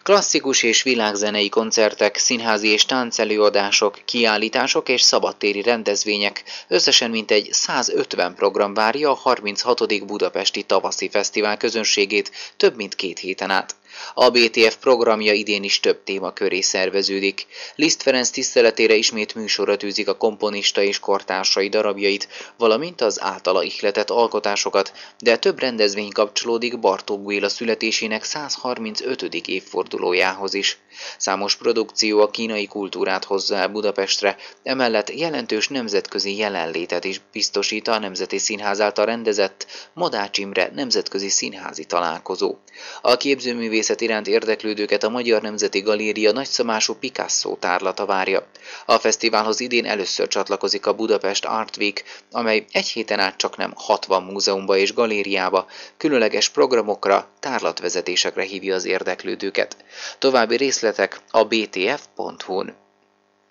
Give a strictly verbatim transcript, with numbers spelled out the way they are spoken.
Klasszikus és világzenei koncertek, színházi és táncelőadások, kiállítások és szabadtéri rendezvények, összesen mintegy százötven program várja a harminchatodik Budapesti Tavaszi Fesztivál közönségét több mint két héten át. A bé té ef programja idén is több téma köré szerveződik. Liszt Ferenc tiszteletére ismét műsorra tűzik a komponista és kortársai darabjait, valamint az általa ihletett alkotásokat, de több rendezvény kapcsolódik Bartók Béla születésének százharmincötödik évfordulójához is. Számos produkció a kínai kultúrát hozza el Budapestre, emellett jelentős nemzetközi jelenlétet is biztosít a Nemzeti Színház által rendezett Madács Imre nemzetközi színházi találkozó. A képzőművészet iránt érdeklődőket a Magyar Nemzeti Galéria nagyszabású Picasso tárlata várja. A fesztiválhoz idén először csatlakozik a Budapest Art Week, amely egy héten át csaknem hatvan múzeumba és galériába, különleges programokra, tárlatvezetésekre hívja az érdeklődőket. További részletek a bé té ef pont hu-n.